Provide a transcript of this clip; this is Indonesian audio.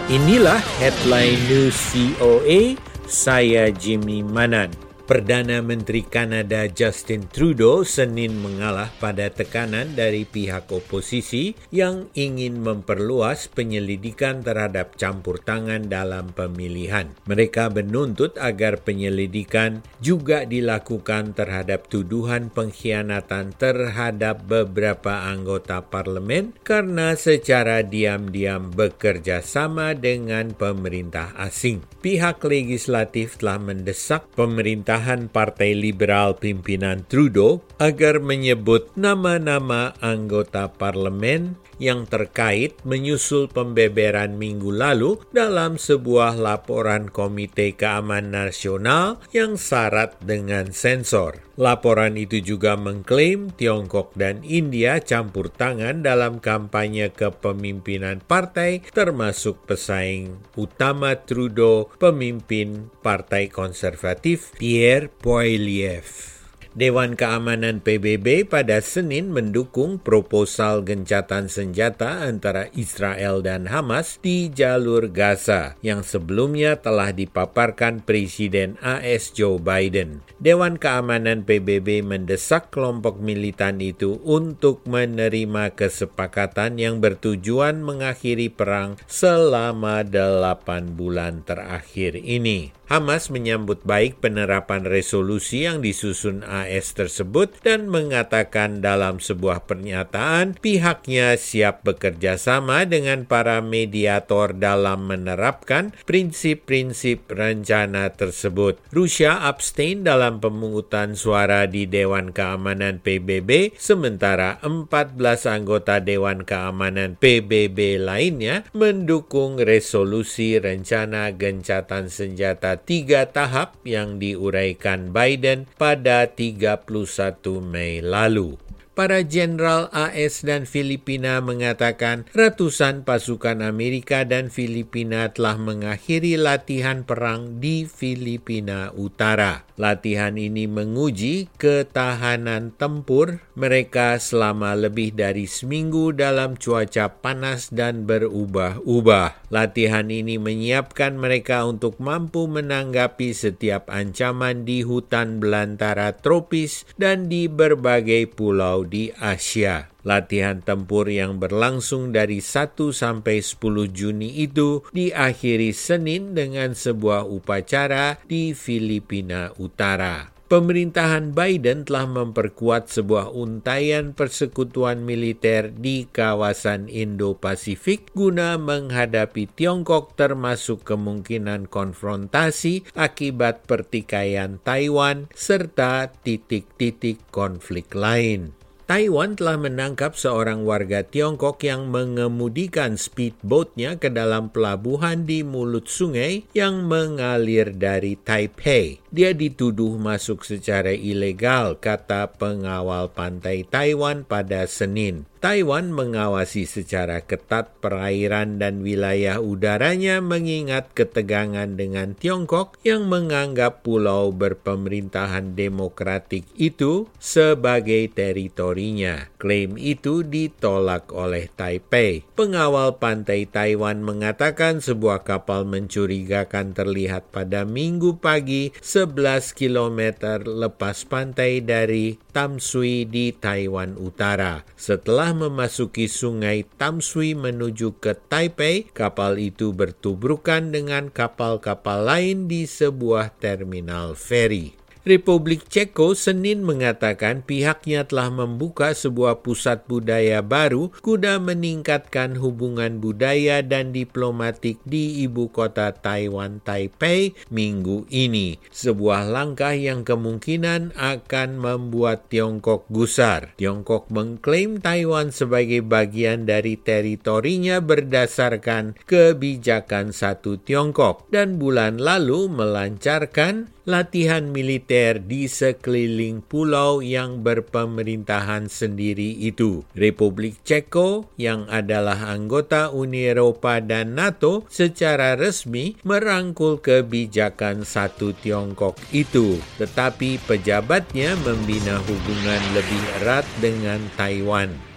Inilah headline news VOA, saya Jimmy Manan. Perdana Menteri Kanada Justin Trudeau Senin mengalah pada tekanan dari pihak oposisi yang ingin memperluas penyelidikan terhadap campur tangan dalam pemilihan. Mereka menuntut agar penyelidikan juga dilakukan terhadap tuduhan pengkhianatan terhadap beberapa anggota parlemen karena secara diam-diam bekerja sama dengan pemerintah asing. Pihak legislatif telah mendesak pemerintahan Partai Liberal pimpinan Trudeau agar menyebut nama-nama anggota parlemen yang terkait menyusul pembeberan minggu lalu dalam sebuah laporan Komite Keamanan Nasional yang syarat dengan sensor. Laporan itu juga mengklaim Tiongkok dan India campur tangan dalam kampanye kepemimpinan partai, termasuk pesaing utama Trudeau, pemimpin Partai Konservatif Pierre Poilievre. Dewan Keamanan PBB pada Senin mendukung proposal gencatan senjata antara Israel dan Hamas di jalur Gaza yang sebelumnya telah dipaparkan Presiden AS Joe Biden. Dewan Keamanan PBB mendesak kelompok militan itu untuk menerima kesepakatan yang bertujuan mengakhiri perang selama 8 bulan terakhir ini. Hamas menyambut baik penerapan resolusi yang disusun AS tersebut dan mengatakan dalam sebuah pernyataan pihaknya siap bekerja sama dengan para mediator dalam menerapkan prinsip-prinsip rencana tersebut. Rusia abstain dalam pemungutan suara di Dewan Keamanan PBB, sementara 14 anggota Dewan Keamanan PBB lainnya mendukung resolusi rencana gencatan senjata 3 tahap yang diuraikan Biden pada 31 Mei lalu. Para jenderal AS dan Filipina mengatakan ratusan pasukan Amerika dan Filipina telah mengakhiri latihan perang di Filipina Utara. Latihan ini menguji ketahanan tempur mereka selama lebih dari seminggu dalam cuaca panas dan berubah-ubah. Latihan ini menyiapkan mereka untuk mampu menanggapi setiap ancaman di hutan belantara tropis dan di berbagai pulau di Asia. Latihan tempur yang berlangsung dari 1 sampai 10 Juni itu diakhiri Senin dengan sebuah upacara di Filipina Utara. Pemerintahan Biden telah memperkuat sebuah untaian persekutuan militer di kawasan Indo-Pasifik guna menghadapi Tiongkok, termasuk kemungkinan konfrontasi akibat pertikaian Taiwan serta titik-titik konflik lain. Taiwan telah menangkap seorang warga Tiongkok yang mengemudikan speedboatnya ke dalam pelabuhan di mulut sungai yang mengalir dari Taipei. Dia dituduh masuk secara ilegal, kata pengawal pantai Taiwan pada Senin. Taiwan mengawasi secara ketat perairan dan wilayah udaranya mengingat ketegangan dengan Tiongkok yang menganggap pulau berpemerintahan demokratik itu sebagai teritorinya. Klaim itu ditolak oleh Taipei. Pengawal pantai Taiwan mengatakan sebuah kapal mencurigakan terlihat pada Minggu pagi 11 km lepas pantai dari Tamsui di Taiwan Utara. Setelah memasuki sungai Tamsui menuju ke Taipei, kapal itu bertubrukan dengan kapal-kapal lain di sebuah terminal feri. Republik Ceko Senin mengatakan pihaknya telah membuka sebuah pusat budaya baru guna meningkatkan hubungan budaya dan diplomatik di ibu kota Taiwan, Taipei, minggu ini. Sebuah langkah yang kemungkinan akan membuat Tiongkok gusar. Tiongkok mengklaim Taiwan sebagai bagian dari teritorinya berdasarkan kebijakan satu Tiongkok dan bulan lalu melancarkan latihan militer di sekeliling pulau yang berpemerintahan sendiri itu. Republik Ceko yang adalah anggota Uni Eropa dan NATO secara resmi merangkul kebijakan satu Tiongkok itu, tetapi pejabatnya membina hubungan lebih erat dengan Taiwan.